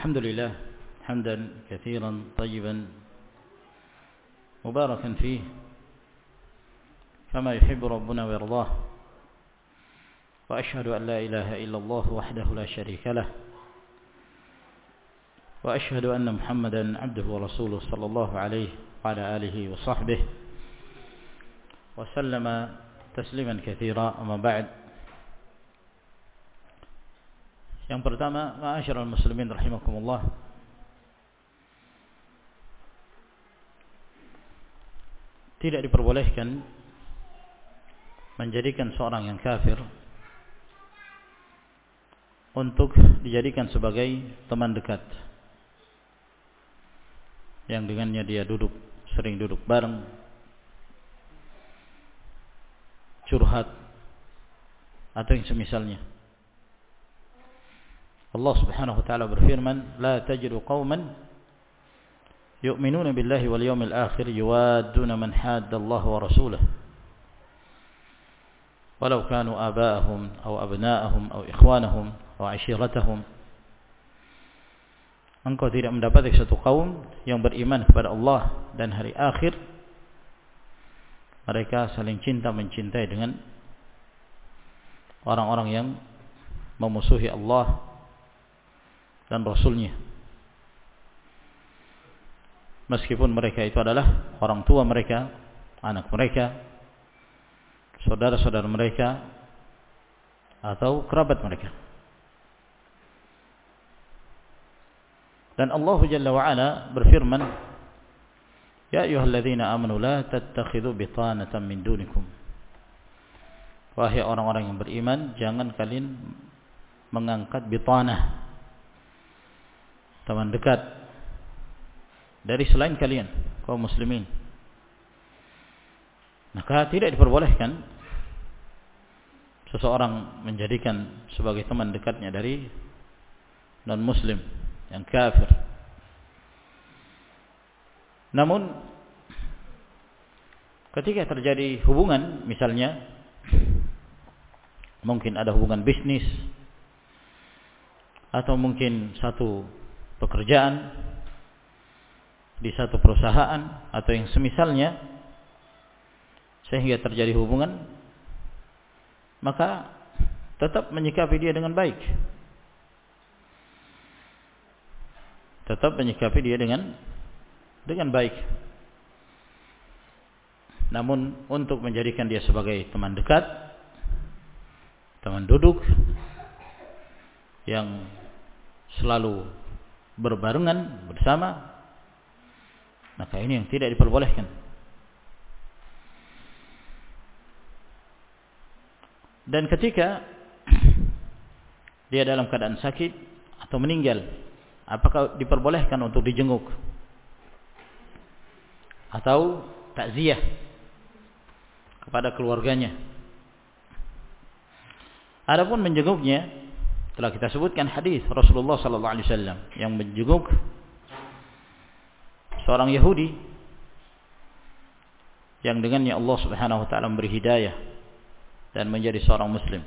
الحمد لله حمدا كثيرا طيبا مباركا فيه كما يحب ربنا ويرضاه وأشهد أن لا إله إلا الله وحده لا شريك له وأشهد أن محمدا عبده ورسوله صلى الله عليه وعلى آله وصحبه وسلم تسليما كثيرا. أما بعد. Yang pertama, ma'asyiral muslimin rahimakumullah, tidak diperbolehkan menjadikan seorang yang kafir untuk dijadikan sebagai teman dekat yang dengannya dia sering duduk bareng, curhat atau yang semisalnya. Allah Subhanahu wa taala berfirman, "La tajidu qauman yu'minuna billahi wal yawmil akhir yuwadduna man hadda Allah wa rasulahu walau kanu aba'ahum aw abna'ahum aw ikhwanahum aw 'ashiratahum." Engkau tidak mendapati satu kaum yang beriman kepada Allah dan hari akhir mereka saling cinta mencintai dengan orang-orang yang memusuhi Allah dan Rasulnya, meskipun mereka itu adalah orang tua mereka, anak mereka, saudara-saudara mereka, atau kerabat mereka. Dan Allah Jalla wa'ala berfirman, "Ya ayyuhalladzina amanu la tattakhidhu bitanatan min dunikum." Wahai orang-orang yang beriman, jangan kalian mengangkat bitanah, teman dekat, dari selain kalian, kaum muslimin. Maka tidak diperbolehkan seseorang menjadikan sebagai teman dekatnya dari non-muslim yang kafir. Namun ketika terjadi hubungan, misalnya mungkin ada hubungan bisnis atau mungkin satu pekerjaan di satu perusahaan atau yang semisalnya, sehingga terjadi hubungan, maka tetap menyikapi dia dengan baik. Tetap menyikapi dia dengan baik. Namun untuk menjadikan dia sebagai teman dekat, teman duduk yang selalu berbarengan bersama, maka ini yang tidak diperbolehkan. Dan ketika dia dalam keadaan sakit atau meninggal, apakah diperbolehkan untuk dijenguk atau takziah kepada keluarganya? Adapun menjenguknya, telah kita sebutkan hadis Rasulullah sallallahu alaihi wasallam yang menjenguk seorang Yahudi yang dengannya Allah Subhanahu wa taala memberi hidayah dan menjadi seorang muslim.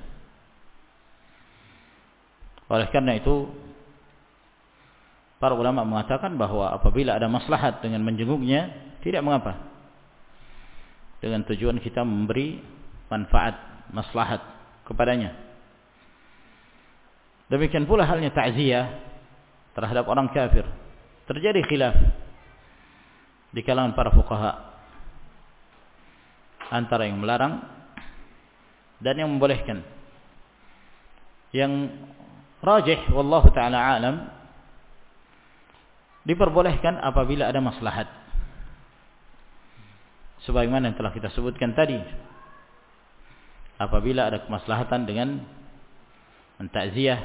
Oleh karena itu, para ulama mengatakan bahwa apabila ada maslahat dengan menjenguknya, tidak mengapa, dengan tujuan kita memberi manfaat, maslahat kepadanya. Demikian pula halnya ta'ziyah terhadap orang kafir. Terjadi khilaf di kalangan para fuqaha antara yang melarang dan yang membolehkan. Yang rajih wallahu ta'ala alam, diperbolehkan apabila ada maslahat, sebagaimana yang telah kita sebutkan tadi. Apabila ada kemaslahatan dengan takziah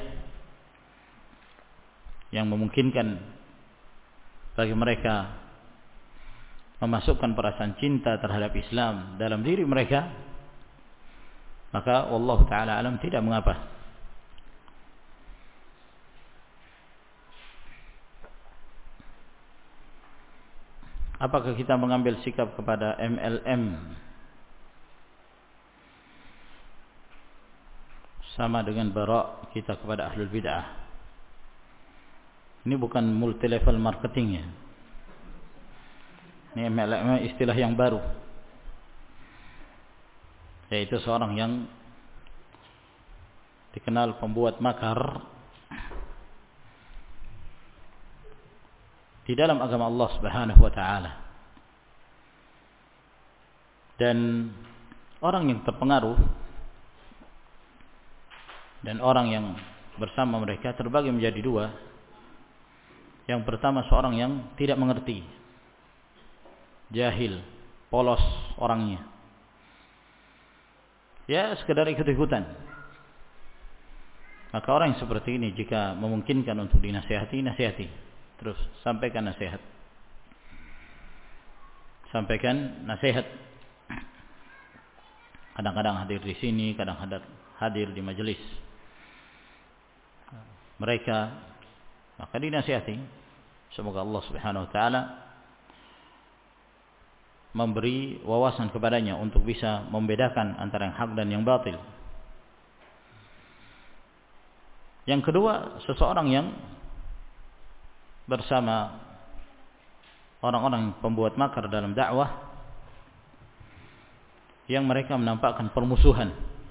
yang memungkinkan bagi mereka memasukkan perasaan cinta terhadap Islam dalam diri mereka, maka wallahu ta'ala alam, tidak mengapa. Apakah kita mengambil sikap kepada MLM sama dengan bara' kita kepada ahlul bid'ah? Ini bukan multi level marketing ya. Ini MLM istilah yang baru. Yaitu seorang yang dikenal pembuat makar di dalam agama Allah Subhanahu wa taala. Dan orang yang terpengaruh dan orang yang bersama mereka terbagi menjadi dua. Yang pertama seorang yang tidak mengerti, jahil, polos orangnya. Ya sekedar ikut-ikutan. Maka orang yang seperti ini jika memungkinkan untuk dinasihati, nasihati. Terus sampaikan nasihat. Sampaikan nasihat. Kadang-kadang hadir di sini, kadang-kadang hadir di majelis mereka, maka dinasihati. Semoga Allah Subhanahu wa taala memberi wawasan kepadanya untuk bisa membedakan antara yang hak dan yang batil. Yang kedua, seseorang yang bersama orang-orang pembuat makar dalam dakwah yang mereka menampakkan permusuhan,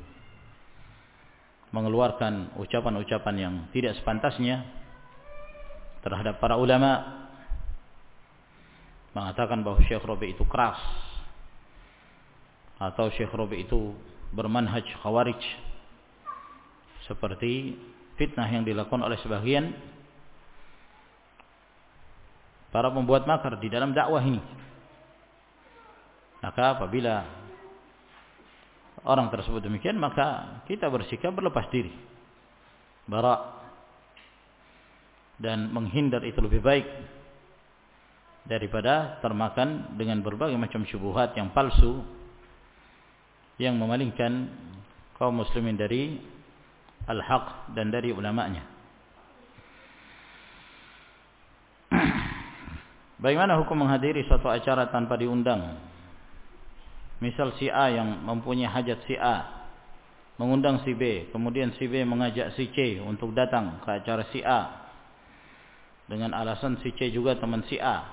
mengeluarkan ucapan-ucapan yang tidak sepantasnya terhadap para ulama, mengatakan bahwa Syekh Rabi' itu keras atau Syekh Rabi' itu bermanhaj khawarij, seperti fitnah yang dilakukan oleh sebagian para pembuat makar di dalam dakwah ini. Maka apabila orang tersebut demikian, maka kita bersikap berlepas diri, bara', dan menghindar itu lebih baik daripada termakan dengan berbagai macam syubhat yang palsu yang memalingkan kaum muslimin dari al-haq dan dari ulama'nya. Bagaimana hukum menghadiri suatu acara tanpa diundang? Misal si A yang mempunyai hajat si A mengundang si B, kemudian si B mengajak si C untuk datang ke acara si A dengan alasan si C juga teman si A.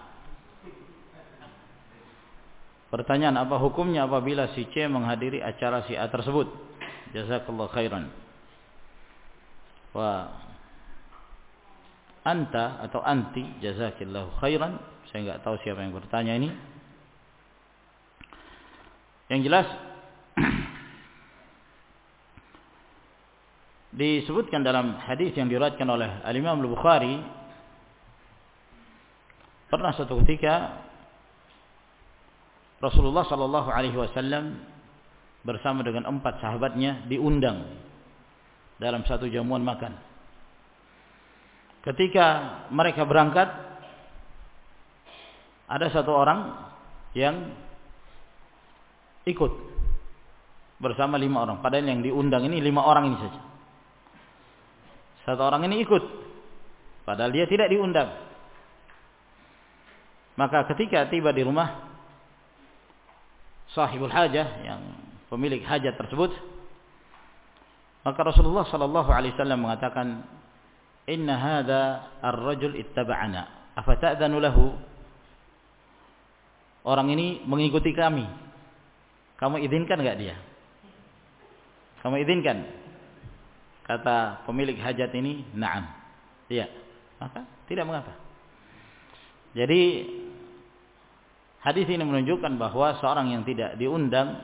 Pertanyaan, apa hukumnya apabila si C menghadiri acara si A tersebut? Jazakallahu khairan. Wa anta atau anti, jazakillahu khairan. Saya enggak tahu siapa yang bertanya ini. Yang jelas disebutkan dalam hadis yang diriwayatkan oleh Al-Imam Al-Bukhari, pernah suatu ketika Rasulullah sallallahu alaihi wasallam bersama dengan 4 sahabatnya diundang dalam satu jamuan makan. Ketika mereka berangkat, ada satu orang yang ikut bersama 5 orang. Padahal yang diundang ini 5 orang ini saja. Satu orang ini ikut, padahal dia tidak diundang. Maka ketika tiba di rumah sahibul hajah, yang pemilik hajat tersebut, maka Rasulullah sallallahu alaihi wasallam mengatakan, "Inna hadza ar-rajul ittaba'ana, afata'dhanu lahu?" Orang ini mengikuti kami. Kamu izinkan enggak dia? Kamu izinkan? Kata pemilik hajat ini, "Na'am." Iya. Maka tidak mengapa. Jadi hadis ini menunjukkan bahwa seorang yang tidak diundang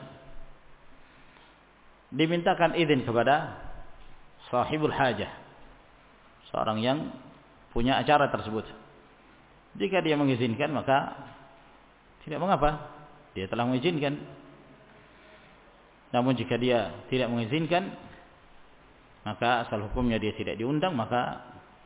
dimintakan izin kepada sahibul hajah, seorang yang punya acara tersebut. Jika dia mengizinkan, maka tidak mengapa, dia telah mengizinkan. Namun jika dia tidak mengizinkan, maka asal hukumnya dia tidak diundang, maka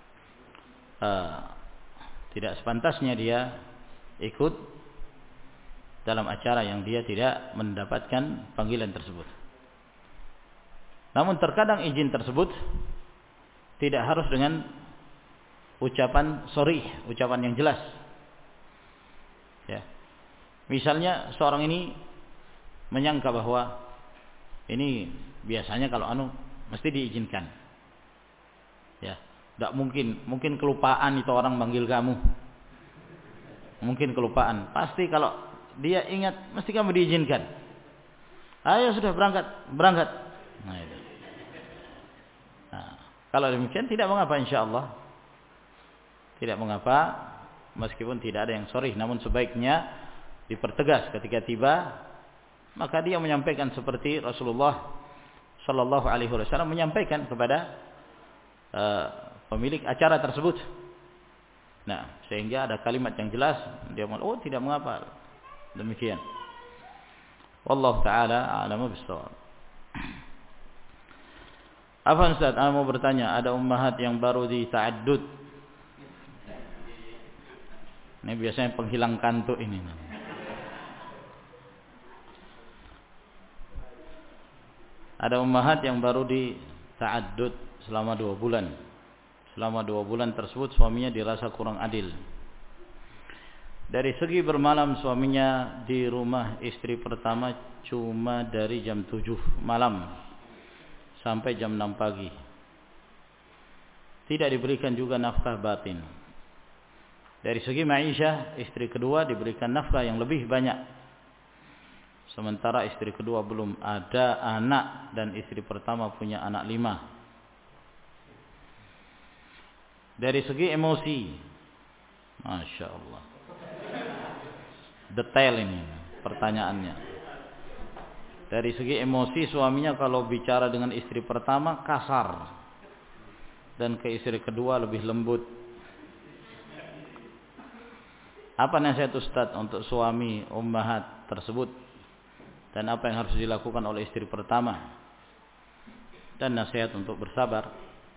tidak sepantasnya dia ikut dalam acara yang dia tidak mendapatkan panggilan tersebut. Namun terkadang izin tersebut tidak harus dengan ucapan sharih, ucapan yang jelas. Ya. Misalnya seorang ini menyangka bahwa ini biasanya kalau mesti diizinkan. Ya. Tidak mungkin kelupaan itu orang manggil kamu. Mungkin kelupaan. Pasti kalau dia ingat, mesti kamu diizinkan. Ayo sudah berangkat. Nah, itu. Nah, kalau demikian tidak mengapa insyaallah. Tidak mengapa meskipun tidak ada yang sharih, namun sebaiknya dipertegas ketika tiba, maka dia menyampaikan seperti Rasulullah sallallahu alaihi wasallam menyampaikan kepada pemilik acara tersebut. Nah, sehingga ada kalimat yang jelas, dia mengatakan, oh tidak mengapa. Demikian. Wallahu taala a'lamu bis-shawab. Apa Ustaz, ana mau bertanya, ada ummahat yang baru di ta'addud. Ini biasanya penghilang kantuk ini. Ada ummahat yang baru di ta'addud selama 2 bulan. Selama 2 bulan tersebut suaminya dirasa kurang adil. Dari segi bermalam suaminya di rumah istri pertama cuma dari jam 7 malam sampai jam 6 pagi. Tidak diberikan juga nafkah batin. Dari segi ma'isyah, istri kedua diberikan nafkah yang lebih banyak. Sementara istri kedua belum ada anak dan istri pertama punya anak 5. Dari segi emosi, Masya Allah, detail ini pertanyaannya. Dari segi emosi suaminya kalau bicara dengan istri pertama kasar, dan ke istri kedua lebih lembut. Apa nasihat Ustaz untuk suami ummahat tersebut, dan apa yang harus dilakukan oleh istri pertama, dan nasihat untuk bersabar?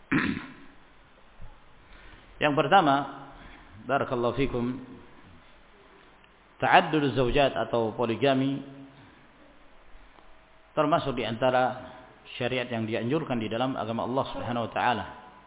Yang pertama, barakallahu fikum, ta'addud zaujat atau poligami termasuk di antara syariat yang dianjurkan di dalam agama Allah Subhanahu wa taala.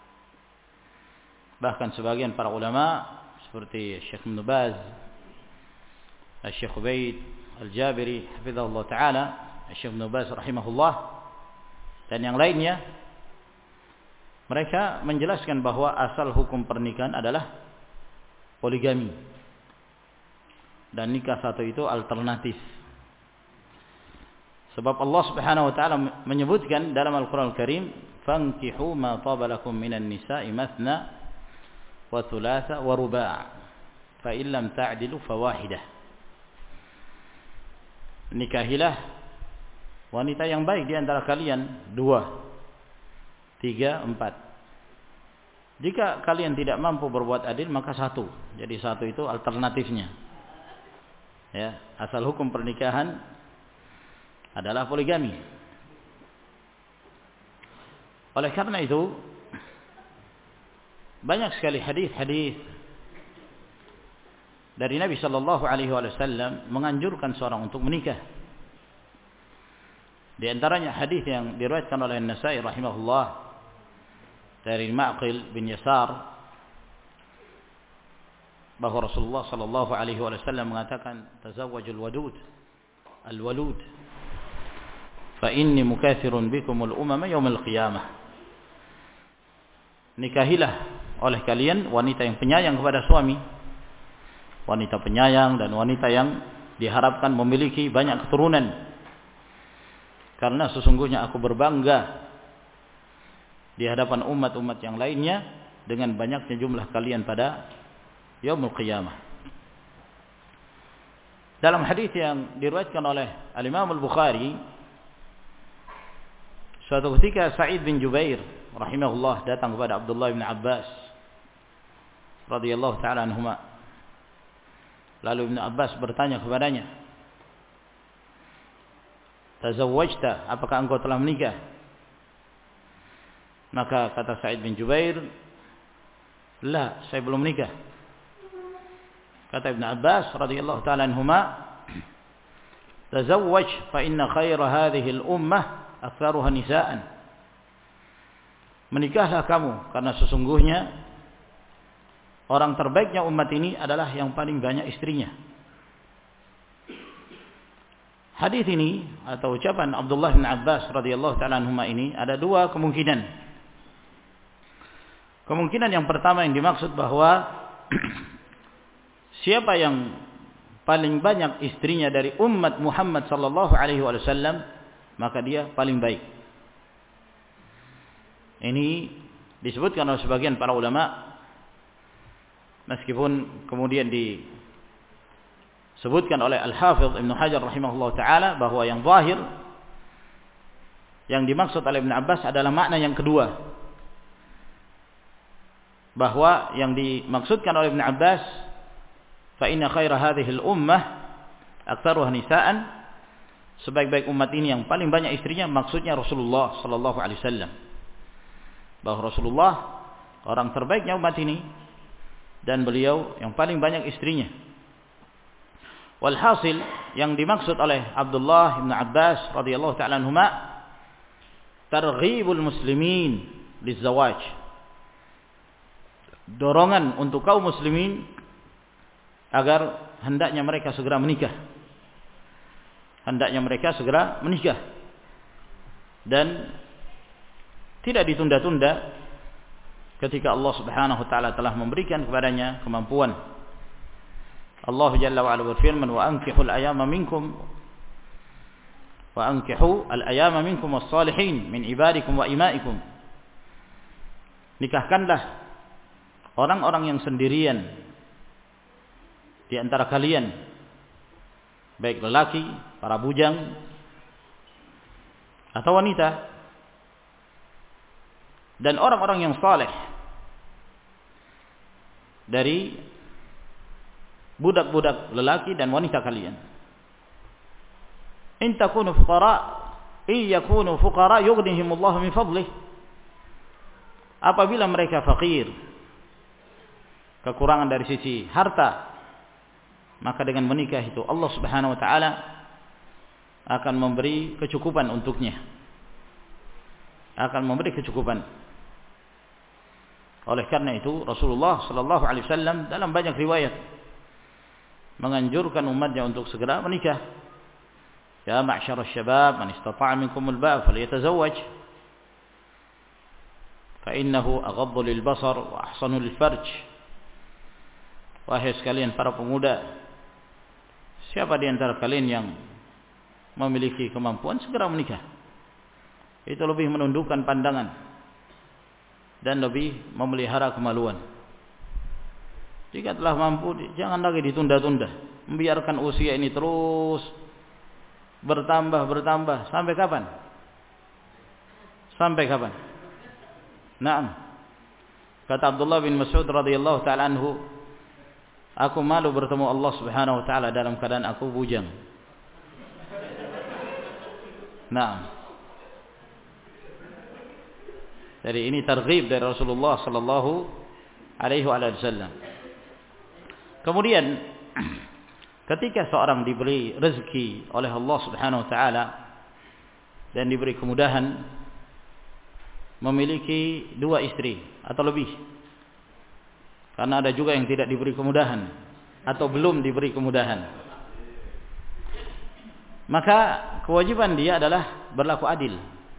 Bahkan sebagian para ulama seperti Syekh Ibn Baz, Syekh Ubaid Al-Jabiri hafizahullah taala, Syekh Ibn Baz rahimahullah, dan yang lainnya, mereka menjelaskan bahwa asal hukum pernikahan adalah poligami. Dan nikah satu itu alternatif. Sebab Allah Subhanahu wa taala menyebutkan dalam Al-Qur'an Al-Karim, "Fankihu ma taba lakum minan nisa'i mathna wa thulatha wa ruba', fa in lam ta'dilu fawahidah." Nikahilah wanita yang baik di antara kalian 2, 3, 4. Jika kalian tidak mampu berbuat adil, maka 1. Jadi 1 itu alternatifnya. Ya, asal hukum pernikahan adalah poligami. Oleh karena itu, banyak sekali hadis-hadis dari Nabi sallallahu alaihi wasallam menganjurkan seorang untuk menikah. Di antaranya hadis yang diriwayatkan oleh An-Nasa'i rahimahullah dari Ma'qil bin Yasar, bahwa Rasulullah sallallahu alaihi wasallam mengatakan, "Tazawwajul wadud al-walud fa inni mukatsirun bikumul umama yaumil qiyamah." Nikahilah oleh kalian wanita yang penyayang kepada suami, wanita penyayang dan wanita yang diharapkan memiliki banyak keturunan, karena sesungguhnya aku berbangga di hadapan umat-umat yang lainnya dengan banyaknya jumlah kalian pada yaumul qiyamah. Dalam hadis yang diriwayatkan oleh Al-Imam Al-Bukhari, suatu ketika Sa'id bin Jubair rahimahullah datang kepada Abdullah bin Abbas radhiyallahu taala anhuma. Lalu Ibn Abbas bertanya kepadanya, "Tazawwajta, apakah engkau telah menikah?" Maka kata Sa'id bin Jubair, "La, saya belum menikah." Kata Ibn Abbas radhiyallahu taala anhuma, "Tazawwaj fa inna khaira hadhihi al-ummah aktsaruha nisaan." Menikahlah kamu, karena sesungguhnya orang terbaiknya umat ini adalah yang paling banyak istrinya. Hadis ini atau ucapan Abdullah bin Abbas radhiyallahu taala anhuma ini ada 2 kemungkinan. Kemungkinan yang pertama yang dimaksud bahwa siapa yang paling banyak istrinya dari umat Muhammad sallallahu alaihi wasallam, maka dia paling baik. Ini disebutkan oleh sebagian para ulama, meskipun kemudian disebutkan oleh Al-Hafidh Ibnu Hajar rahimahullah taala bahwa yang zahir yang dimaksud oleh Ibnu Abbas adalah makna yang kedua, bahwa yang dimaksudkan oleh Ibnu Abbas fa inna khaira hadhihi al-ummah aktsaruha nisaan, sebaik-baik umat ini yang paling banyak istrinya, maksudnya Rasulullah sallallahu alaihi wasallam, bahwa Rasulullah orang terbaiknya umat ini dan beliau yang paling banyak istrinya. Walhasil yang dimaksud oleh Abdullah bin Abbas radhiyallahu taala anhuma targhibul muslimin lizawaj, dorongan untuk kaum muslimin agar hendaknya mereka segera menikah. Hendaknya mereka segera menikah dan tidak ditunda-tunda ketika Allah Subhanahu wa taala telah memberikan kepadanya kemampuan. Allah Jalla wa Ala berfirman, "Wa ankihul ayama minkum wa ankihu al-ayama minkum was-salihin min ibadikum wa imaikum." Nikahkanlah orang-orang yang sendirian di antara kalian, baik lelaki, para bujang atau wanita, dan orang-orang yang saleh dari budak-budak lelaki dan wanita kalian. In takunu fuqara, yakunu fuqara yughnihimullahu min fadlih. Apabila mereka fakir, kekurangan dari sisi harta, maka dengan menikah itu Allah Subhanahu wa taala akan memberi kecukupan untuknya. Akan memberi kecukupan. Oleh karena itu Rasulullah sallallahu alaihi wasallam dalam banyak riwayat menganjurkan umatnya untuk segera menikah. Ya ma'syarasy syabab, man istata'a minkumul ba'a falyatazawwaj. Fa innahu aghaddu lil basar wa ahsanu lil farj. Wahai sekalian para pemuda, siapa di antara kalian yang memiliki kemampuan segera menikah. Itu lebih menundukkan pandangan dan lebih memelihara kemaluan. Jika telah mampu, jangan lagi ditunda-tunda. Membiarkan usia ini terus bertambah sampai kapan? Sampai kapan? Naam. Kata Abdullah bin Mas'ud radhiyallahu taala anhu, aku malu bertemu Allah Subhanahu wa taala dalam keadaan aku bujang. Naam. Jadi ini targhib dari Rasulullah sallallahu alaihi wasallam. Kemudian ketika seorang diberi rezeki oleh Allah Subhanahu wa taala dan diberi kemudahan memiliki 2 istri atau lebih. Karena ada juga yang tidak diberi kemudahan atau belum diberi kemudahan. Maka kewajiban dia adalah berlaku adil.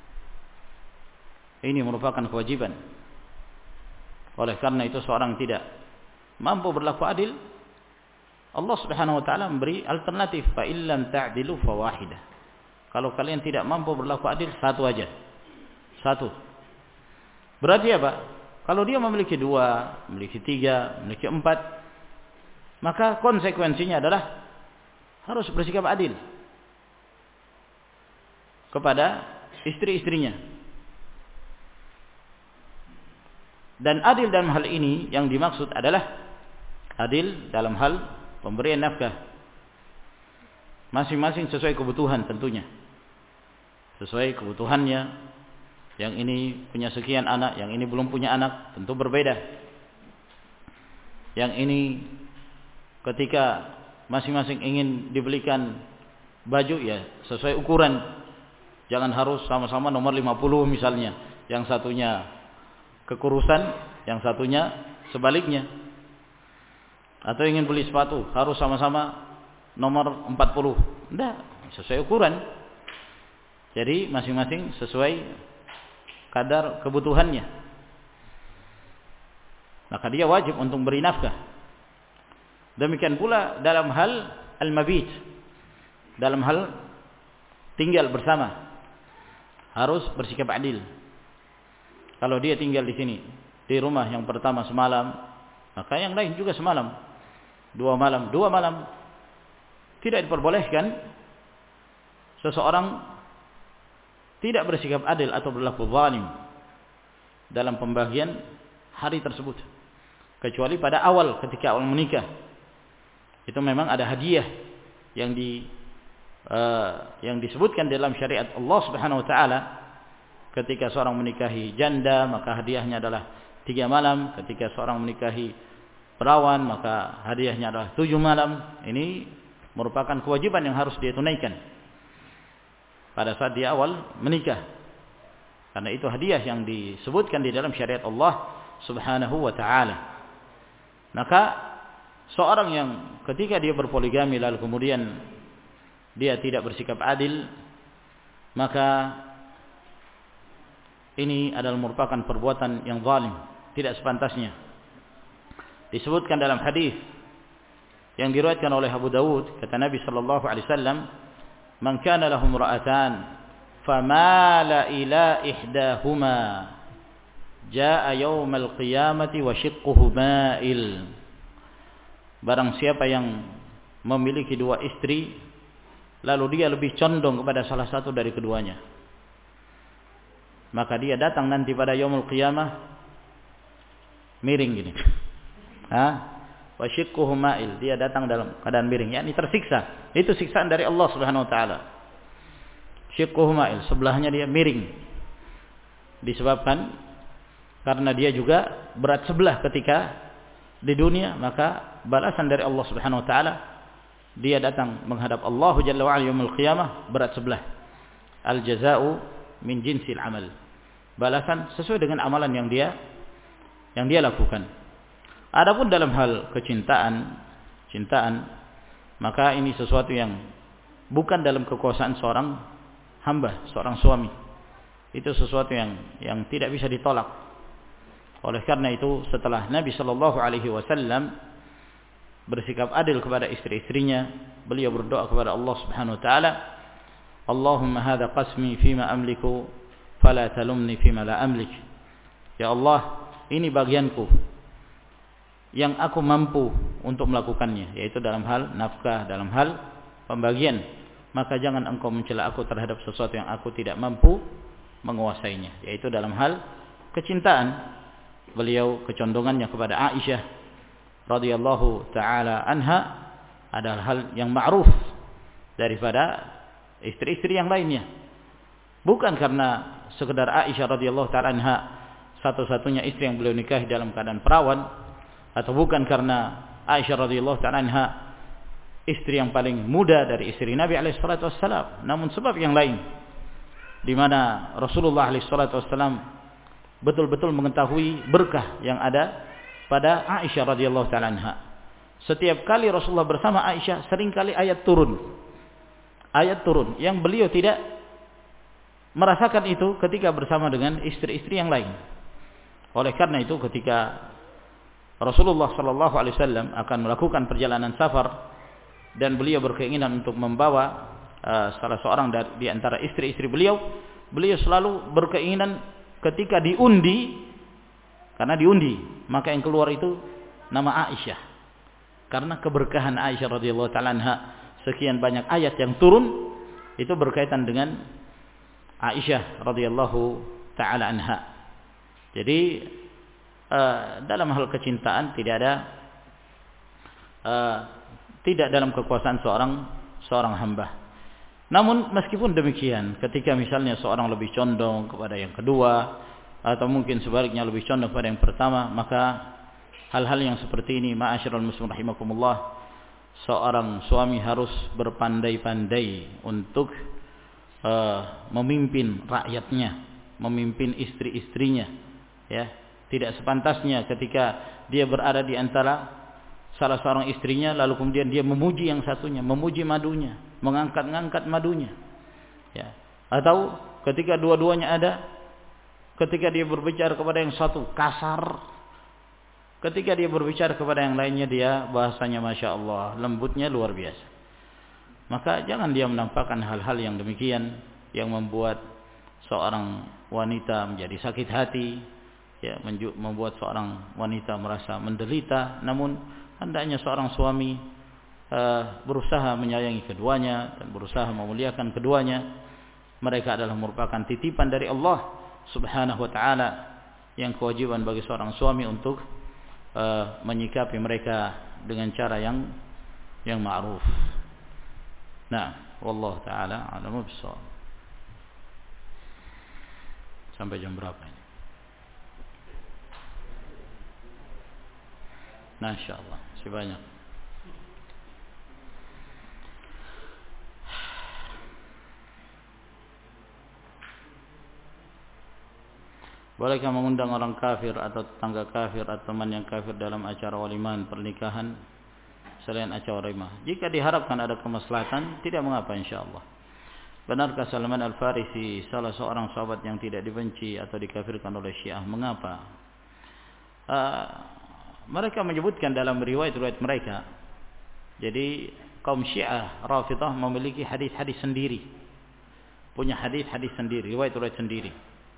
Ini merupakan kewajiban. Oleh karena itu seorang tidak mampu berlaku adil, Allah Subhanahu wa taala memberi alternatif, fa illam ta'dilu fawahidah. Kalau kalian tidak mampu berlaku adil, satu aja. Satu. Berarti apa? Kalau dia memiliki 2, memiliki 3, memiliki 4, maka konsekuensinya adalah harus bersikap adil kepada istri-istrinya. Dan adil dalam hal ini yang dimaksud adalah adil dalam hal pemberian nafkah. Masing-masing sesuai kebutuhan tentunya. Sesuai kebutuhannya. Yang ini punya sekian anak, yang ini belum punya anak, tentu berbeda. Yang ini ketika masing-masing ingin dibelikan baju, ya sesuai ukuran. Jangan harus sama-sama nomor 50 misalnya. Yang satunya kekurusan, yang satunya sebaliknya. Atau ingin beli sepatu, harus sama-sama nomor 40. Tidak, sesuai ukuran. Jadi masing-masing sesuai kadar kebutuhannya. maka dia wajib untuk beri nafkah. Demikian pula dalam hal al-mabit, dalam hal tinggal bersama, harus bersikap adil. Kalau dia tinggal di sini, di rumah yang pertama semalam, maka yang lain juga semalam. 2 malam. Tidak diperbolehkan seseorang tidak bersikap adil atau berlaku zalim dalam pembagian hari tersebut. Kecuali pada awal, ketika awal menikah. Itu memang ada hadiah yang disebutkan dalam syariat Allah Subhanahu wa taala. Ketika seorang menikahi janda, maka hadiahnya adalah 3 malam. Ketika seorang menikahi perawan, maka hadiahnya adalah 7 malam. Ini merupakan kewajiban yang harus dia tunaikan pada saat dia awal menikah. Karena itu hadiah yang disebutkan di dalam syariat Allah Subhanahu wa taala. Maka seorang yang ketika dia berpoligami lalu kemudian dia tidak bersikap adil, maka ini adalah merupakan perbuatan yang zalim, tidak sepantasnya. Disebutkan dalam hadis yang diriwayatkan oleh Abu Dawud, kata Nabi sallallahu alaihi wasallam, "Man kana lahu imra'atan famala ila ihdahuma jaa yaumal qiyamati wa shiqquhu ma'il." Barang siapa yang memiliki 2 istri lalu dia lebih condong kepada salah satu dari keduanya, maka dia datang nanti pada yaumul qiyamah miring gini. Wa shiqquhu ma'il, dia datang dalam keadaan miring, yakni tersiksa. Itu siksaan dari Allah Subhanahu wa taala. Shiqquhu ma'il, sebelahnya dia miring. Disebabkan karena dia juga berat sebelah ketika di dunia, maka balasan dari Allah Subhanahu wa taala, dia datang menghadap Allah Jalla wa ala yaumul qiyamah berat sebelah. Al jazaa'u min jinsil amal. Balasan sesuai dengan amalan yang dia lakukan. Adapun dalam hal cintaan, maka ini sesuatu yang bukan dalam kekuasaan seorang hamba, seorang suami. Itu sesuatu yang tidak bisa ditolak. Oleh karena itu, setelah Nabi sallallahu alaihi wasallam bersikap adil kepada istri-istrinya, beliau berdoa kepada Allah Subhanahu wa taala, "Allahumma hadza qasmi fima amliku fala talumni fima la amlik." Ya Allah, ini bagianku yang aku mampu untuk melakukannya, yaitu dalam hal nafkah, dalam hal pembagian. Maka jangan engkau mencela aku terhadap sesuatu yang aku tidak mampu menguasainya, yaitu dalam hal kecintaan. Beliau kecondongannya kepada Aisyah radhiyallahu taala anha adalah hal yang ma'ruf daripada istri-istri yang lainnya. Bukan karena sekedar Aisyah radhiyallahu taala anha satu-satunya istri yang beliau nikahi dalam keadaan perawan, atau bukan karena Aisyah radhiyallahu ta'ala anha istri yang paling muda dari istri Nabi alaihi salatu wassalam, namun sebab yang lain, di mana Rasulullah alaihi salatu wassalam betul-betul mengetahui berkah yang ada pada Aisyah radhiyallahu ta'ala anha. Setiap kali Rasulullah bersama Aisyah, seringkali ayat turun yang beliau tidak merasakan itu ketika bersama dengan istri-istri yang lain. Oleh karena itu, ketika Rasulullah sallallahu alaihi wasallam akan melakukan perjalanan safar dan beliau berkeinginan untuk membawa salah seorang di antara istri-istri beliau selalu berkeinginan ketika diundi, karena diundi maka yang keluar itu nama Aisyah. Karena keberkahan Aisyah radhiyallahu taala anha, sekian banyak ayat yang turun itu berkaitan dengan Aisyah radhiyallahu taala anha. Jadi dalam hal kecintaan tidak dalam kekuasaan seorang hamba. Namun meskipun demikian, ketika misalnya seorang lebih condong kepada yang kedua, atau mungkin sebaliknya lebih condong kepada yang pertama, maka hal-hal yang seperti ini, ma'asyiral muslimin rahimakumullah, seorang suami harus berpandai-pandai untuk memimpin rakyatnya, memimpin istri-istrinya, ya. Tidak sepantasnya ketika dia berada di antara salah seorang istrinya lalu kemudian dia memuji yang satunya, memuji madunya, mengangkat-ngangkat madunya, ya. Atau ketika dua-duanya ada, ketika dia berbicara kepada yang satu kasar, Ketika dia berbicara kepada yang lainnya, dia bahasanya Masya Allah, lembutnya luar biasa. Maka jangan dia menampakkan hal-hal yang demikian, yang membuat seorang wanita menjadi sakit hati, ya, membuat seorang wanita merasa menderita. Namun hendaknya seorang suami berusaha menyayangi keduanya dan berusaha memuliakan keduanya. Mereka adalah merupakan titipan dari Allah Subhanahu wa taala, yang kewajiban bagi seorang suami untuk menyikapi mereka dengan cara yang ma'ruf. Nah, wallahu taala a'lamu bissawab. Sampai jam berapa ini? Nah, insyaallah masih banyak. Bolehkah mengundang orang kafir atau tetangga kafir atau teman yang kafir dalam acara walimahan pernikahan selain acara walimah? Jika diharapkan ada kemaslahatan, tidak mengapa insyaallah. Benarkah Salman Al-Farisi salah seorang sahabat yang tidak dibenci atau dikafirkan oleh Syiah? Mengapa? Mereka menyebutkan dalam riwayat-riwayat mereka. Jadi kaum Syiah Rafidhah memiliki hadis-hadis sendiri. Punya hadis-hadis sendiri, riwayat-riwayat sendiri.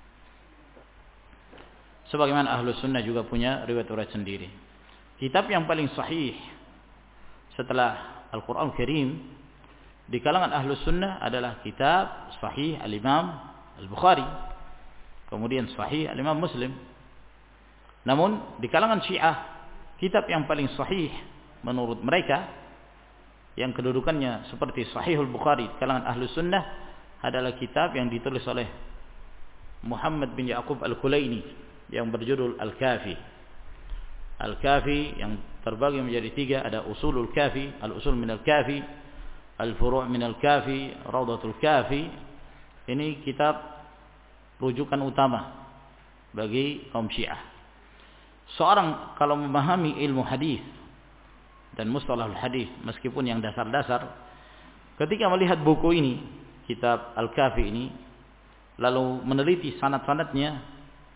Sebagaimana Ahlus Sunnah juga punya riwayat-riwayat sendiri. Kitab yang paling sahih setelah Al-Quran Karim di kalangan Ahlus Sunnah adalah kitab Sahih Al-Imam Al-Bukhari, kemudian Sahih Al-Imam Muslim. Namun di kalangan Syiah, kitab yang paling sahih menurut mereka, yang kedudukannya seperti Sahihul Bukhari di kalangan Ahlus Sunnah, adalah kitab yang ditulis oleh Muhammad bin Ya'qub Al-Kulaini yang berjudul Al-Kafi. Al-Kafi yang terbagi menjadi 3, ada Usulul Kafi, Al-Usul min Al-Kafi, Al-Furu' min Al-Kafi, Rawdatul Kafi. Ini kitab rujukan utama bagi kaum Syiah. Seorang kalau memahami ilmu hadis dan mustalahul hadis, meskipun yang dasar-dasar, ketika melihat buku ini, kitab Al-Kafi ini, lalu meneliti sanad-sanadnya,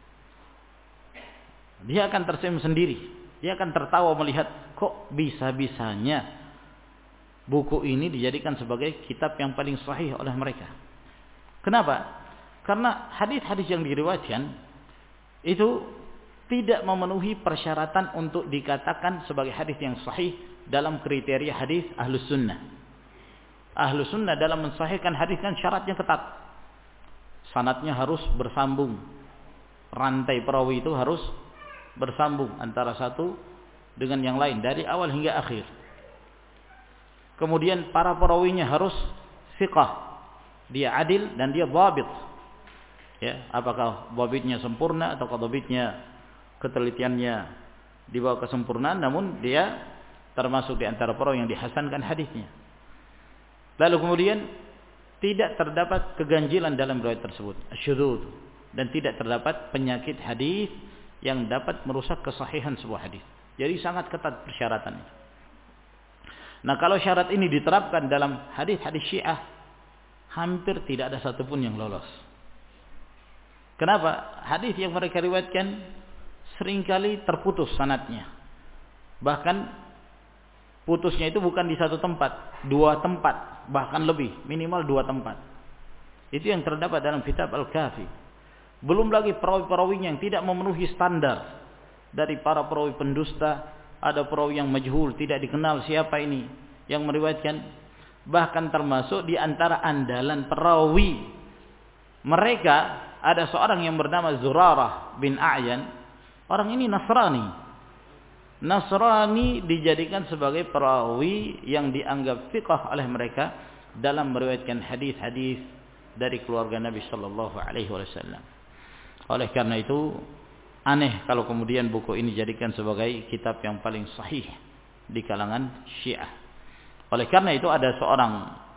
dia akan tersenyum sendiri. Dia akan tertawa melihat kok bisa-bisanya buku ini dijadikan sebagai kitab yang paling sahih oleh mereka. Kenapa? Karena hadis-hadis yang diriwayatkan itu tidak memenuhi persyaratan untuk dikatakan sebagai hadis yang sahih dalam kriteria hadis Ahlus Sunnah. Ahlus Sunnah dalam mensahihkan hadis kan syaratnya ketat. Sanadnya harus bersambung. Rantai perawi itu harus bersambung antara satu dengan yang lain dari awal hingga akhir. Kemudian para perawinya harus thiqah, dia adil dan dia dhabit. Ya, apakah dhabitnya sempurna atau dhabitnya ketelitiannya di bawah kesempurnaan, namun dia termasuk di antara perawi yang dihasankan hadisnya. Lalu kemudian tidak terdapat keganjilan dalam riwayat tersebut, asyudzuz, dan tidak terdapat penyakit hadis yang dapat merusak kesahihan sebuah hadis. Jadi sangat ketat persyaratannya. Nah, kalau syarat ini diterapkan dalam hadis-hadis Syiah, hampir tidak ada satupun yang lolos. Kenapa? Hadis yang mereka riwayatkan seringkali terputus sanadnya. Bahkan putusnya itu bukan di satu tempat, 2 tempat, bahkan lebih, minimal 2 tempat. Itu yang terdapat dalam kitab Al-Kafi. Belum lagi perawi-perawi yang tidak memenuhi standar. Dari para perawi pendusta, ada perawi yang majhul, tidak dikenal siapa ini yang meriwayatkan. Bahkan termasuk di antara andalan perawi mereka ada seorang yang bernama Zurarah bin A'yan. Orang ini Nasrani. Nasrani dijadikan sebagai perawi yang dianggap fiqh oleh mereka dalam meriwayatkan hadis-hadis dari keluarga Nabi sallallahu alaihi wasallam. Oleh karena itu aneh kalau kemudian buku ini dijadikan sebagai kitab yang paling sahih di kalangan Syiah. Oleh karena itu ada seorang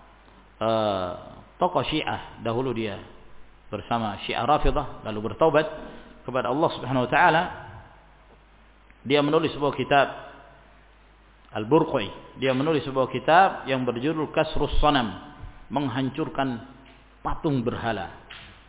tokoh Syiah, dahulu dia bersama Syiah Rafidhah, lalu bertaubat kepada Allah Subhanahu wa taala. Dia menulis sebuah kitab Al-Burqi. Dia menulis sebuah kitab yang berjudul Kasrus Sanam, menghancurkan patung berhala.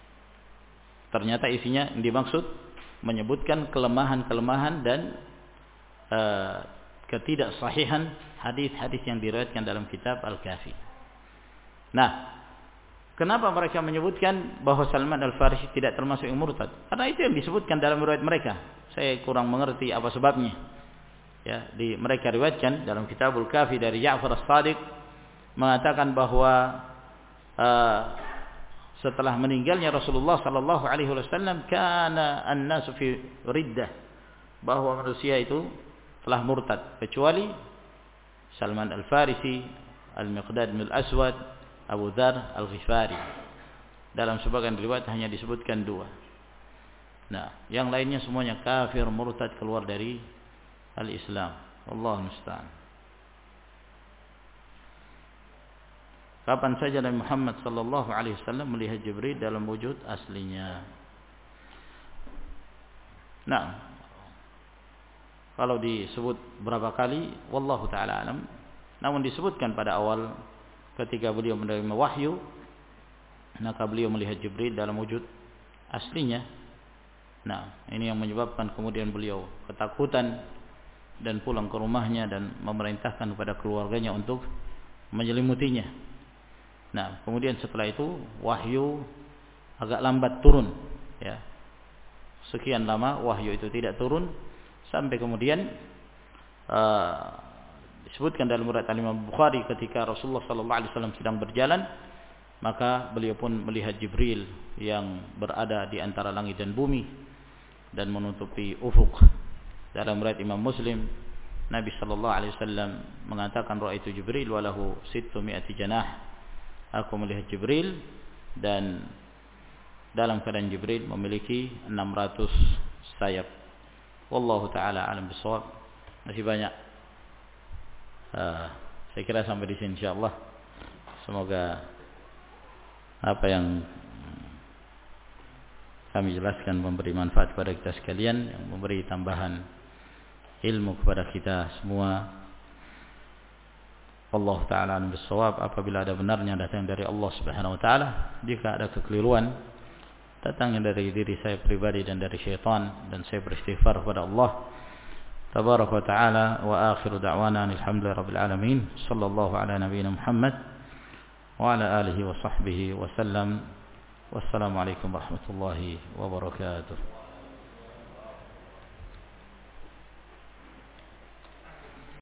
Ternyata isinya yang dimaksud menyebutkan kelemahan-kelemahan dan ketidaksahihan hadis-hadis yang diriwayatkan dalam kitab Al-Kafi. Nah, kenapa mereka menyebutkan bahwa Salman Al-Farisi tidak termasuk yang murtad? Karena itu yang disebutkan dalam riwayat mereka. Saya kurang mengerti apa sebabnya. Ya, mereka riwayatkan dalam kitabul Kafi dari Ja'far As-Sadiq mengatakan bahwa setelah meninggalnya Rasulullah sallallahu alaihi wasallam kana an-nasu fi riddah, bahwa manusia itu telah murtad kecuali Salman Al-Farisi, Al-Miqdad bin Al-Aswad, Abu Dzar Al-Ghifari. Dalam sebagian riwayat hanya disebutkan 2. Nah, yang lainnya semuanya kafir, murtad, keluar dari al-Islam. Wallahu musta'an. Kapan saja Nabi Muhammad sallallahu alaihi wasallam melihat Jibril dalam wujud aslinya? Nah, kalau disebut berapa kali, wallahu taala alam. Namun disebutkan pada awal ketika beliau menerima wahyu, maka beliau melihat Jibril dalam wujud aslinya. Nah, ini yang menyebabkan kemudian beliau ketakutan dan pulang ke rumahnya dan memerintahkan kepada keluarganya untuk menyelimutinya. Nah, kemudian setelah itu wahyu agak lambat turun, ya. Sekian lama wahyu itu tidak turun sampai kemudian disebutkan dalam riwayat Imam Bukhari ketika Rasulullah sallallahu alaihi wasallam sedang berjalan, maka beliau pun melihat Jibril yang berada di antara langit dan bumi dan menutupi ufuk. Dalam riwayat Imam Muslim, Nabi sallallahu alaihi wasallam mengatakan ra'aitu Jibril wa lahu 600 janah. Aku melihat Jibril dan dalam keadaan Jibril memiliki 600 sayap. Wallahu taala alam bisawab. Masih banyak. Saya kira sampai di sini insyaallah. Semoga apa yang kami jelaskan memberi manfaat kepada kita sekalian, yang memberi tambahan ilmu kepada kita semua. Allah taala alim bisawab. Apabila ada benarnya datang dari Allah Subhanahu wa taala, jika ada kekeliruan datangnya dari diri saya pribadi dan dari syaitan, dan saya beristighfar kepada Allah tabaraka wa taala. Wa akhiru da'wana alhamdulillahirabbil alamin. Sallallahu ala nabiyyina Muhammad wa ala alihi wa sahbihi wa sallam. Wassalamu alaikum warahmatullahi wabarakatuh.